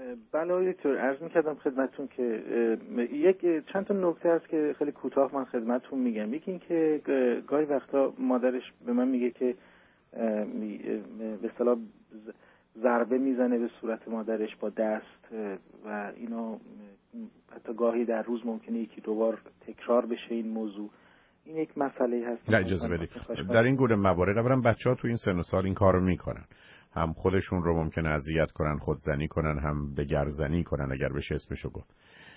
بله آقای دکتر، عرض می‌کردم خدمتتون که چند تا نکته هست که خیلی کوتاه من خدمتتون میگم. یکی این که گاهی وقتا مادرش به من میگه که به اصطلاح ضربه میزنه به صورت مادرش با دست و اینا حتی گاهی در روز ممکنه یکی دو بار تکرار بشه این موضوع. این یک مسئله هست. نه اجازه بدید، در این گونه موارد اولا بچه‌ها تو این سن و سال این کارو میکنن، هم خودشون رو ممکنه اذیت کنن، خودزنی کنن، هم دگرزنی کنن اگر بشه اسمشو گفت.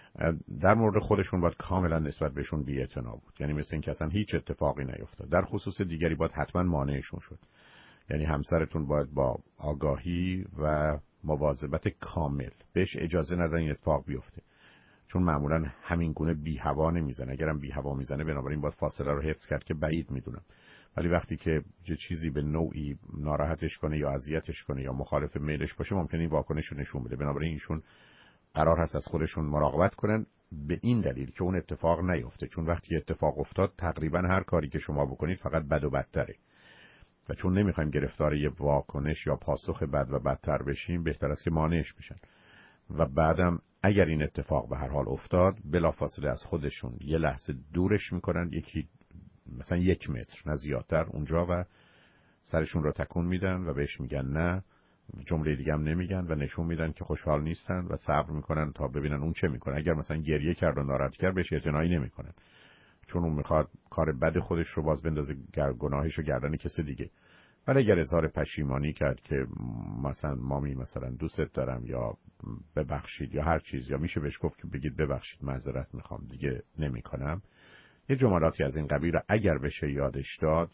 در مورد خودشون باید کاملا نسبت بهشون بی‌اعتنا بود، یعنی مثل این که اصلا هیچ اتفاقی نیفتاد. در خصوص دیگری باید حتما مانعشون شد، یعنی همسرتون باید با آگاهی و مواظبت کامل بهش اجازه ندن این اتفاق بیفته، چون معمولا همین گونه بی هوا نمیزنه. اگرم بی هوا میزنه بنابراین باید فاصله رو حفظ کرد که بعید میدونم، ولی وقتی که یه چیزی به نوعی ناراحتش کنه یا اذیتش کنه یا مخالف میلش باشه ممکنه این واکنش رو نشون بده. بنابراین ایشون قرار هست از خودشون مراقبت کنن به این دلیل که اون اتفاق نیفته، چون وقتی اتفاق افتاد تقریبا هر کاری که شما بکنید فقط بد و بدتره و چون نمیخوایم گرفتار یه واکنش یا پاسخ بد و بدتر بشیم بهتر است که مانعش بشن. و بعدم اگر این اتفاق به هر حال افتاد بلافاصله از خودشون یه لحظه دورش میکنن، یکی مثلا 1 متر نه زیادتر اونجا، و سرشون رو تکون میدن و بهش میگن نه، جمله دیگه هم نمیگن و نشون میدن که خوشحال نیستن و صبر میکنن تا ببینن اون چه میکنه. اگر مثلا گریه کرد و ناراحت کرد بهش اعتنایی نمیکنن، چون اون میخواد کار بد خودش رو باز بندازه گناهش رو گردن کسی دیگه. ولی اگر اظهار پشیمانی کرد که مثلا مامی مثلا دوست دارم یا ببخشید یا هر چیز، یا میشه بهش گفت که بگید ببخشید معذرت میخوام دیگه نمیکنم، یه جملاتی از این قبیل اگر بشه یادش داد،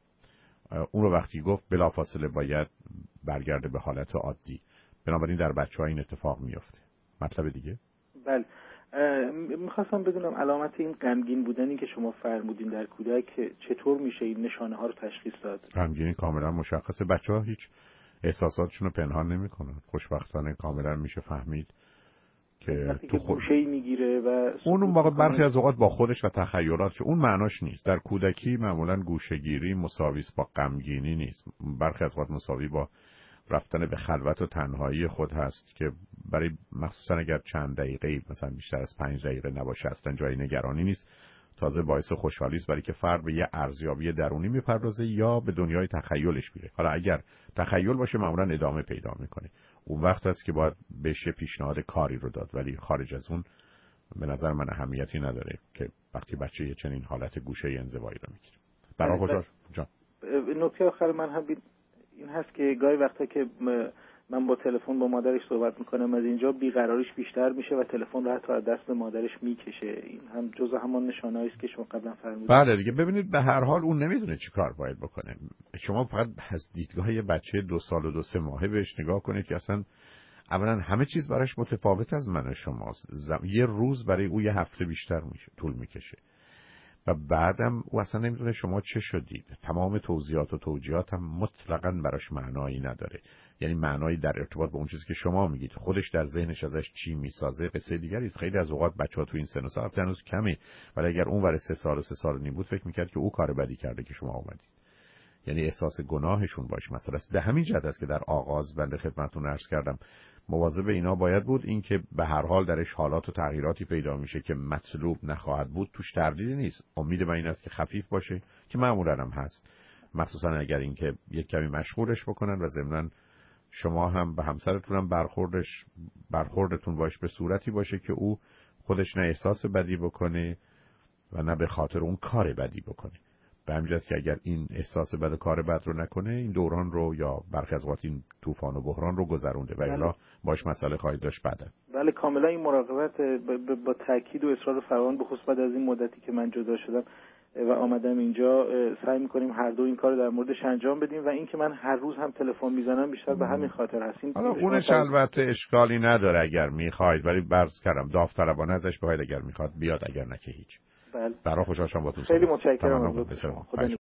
اون رو وقتی گفت بلافاصله باید برگرده به حالت عادی. بنابراین در بچه‌ها این اتفاق میفته. مطلب دیگه؟ بله، میخواستم بدونم علامت این غمگین بودنی که شما فرمودین در کودک چطور میشه این نشانه ها رو تشخیص داد؟ غمگینی کاملا مشخصه. بچه‌ها هیچ احساساتشون رو پنهان نمیکنن. خوشبختانه کاملا میشه فهمید که تو گوشه‌ای میگیره و اون موقع برخی از اوقات با خودش و تخیلاتش، اون معناش نیست. در کودکی معمولا گوشه‌گیری مساوی با غمگینی نیست، برخی از اوقات مساوی با رفتن به خلوت و تنهایی خود هست که برای مخصوصا اگر چند دقیقه مثلا بیشتر از 5 دقیقه نباشه اصلا جای نگرانی نیست، تازه باعث خوشحالی است، برای که فرد به یه ارزیابی درونی میپردازه یا به دنیای تخیلش میره. حالا اگر تخیل باشه معمولا ادامه پیدا میکنه، اون وقت است که باید بهش پیشنهاد کاری رو داد، ولی خارج از اون به نظر من اهمیتی نداره که وقتی بچه یه چنین حالت گوشه انزوایی رو میگیره. برای خوشحال جان. نکته آخر من هم این هست که گاهی وقتا که من با تلفن با مادرش صحبت میکنم از اینجا بیقراریش بیشتر میشه و تلفن رو حتی از دست مادرش میکشه. این هم جزء همون نشانه‌ای است که شما قبلا فرمودید. بله دیگه، ببینید به هر حال اون نمیدونه چی کار باید بکنه. شما فقط از دیدگاه یه بچه 2 سال و 2-3 ماهه بهش نگاه کنید که اصلا اولا همه چیز براش متفاوت از من و شماست. یه روز برای او یه هفته بیشتر طول میکشه و بعدم او اصلا نمیدونه شما چه شدید. تمام توضیحات و توجیهات هم مطلقاً براش معنایی نداره، یعنی معنایی در ارتباط با اون چیزی که شما میگید. خودش در ذهنش ازش چی میسازه قصه دیگری است. خیلی از اوقات بچه‌ها تو این سن و سال هنوز کمه، ولی اگر اون ور 3 سال و 3 سال و نیم بود فکر میکرد که او کار بدی کرده که شما اومدید، یعنی احساس گناهشون باش مسئله است. به همین جهت است که در آغاز بنده خدمتتون عرض کردم مواظب اینا باید بود، این که به هر حال درش حالات و تغییراتی پیدا میشه که مطلوب نخواهد بود توش تردیدی نیست. امید من این است که خفیف باشه که معمولا هم هست، مخصوصا اگر این که یک کمی مشغولش بکنن و ضمناً شما هم به همسرتون هم برخوردتون باش به صورتی باشه که او خودش نه احساس بدی بکنه و نه به خاطر اون کار بدی بکنه. به همین جهت که اگر این احساس بد و کار بد رو نکنه این دوران رو یا برخی از اوقات این طوفان و بحران رو گذرونده و الا باش مسئله خواهید داشت بعدا. بله کاملا این مراقبت با تاکید و اصرار فراوان، به خصوص بعد از این مدتی که من جدا شدم و آمدم اینجا، سعی می‌کنیم هر دو این کار رو در موردش انجام بدیم و این که من هر روز هم تلفن میزنم بیشتر به همین خاطر هستیم. حالا اونش البته اشکالی نداره اگر می‌خواید، ولی برز کردم داوطلبانه ازش بخواید اگر می‌خواد بیاد، اگر نه که هیچ. بله. برای خوشحال شدم باهاتون. خیلی متشکرم از شما.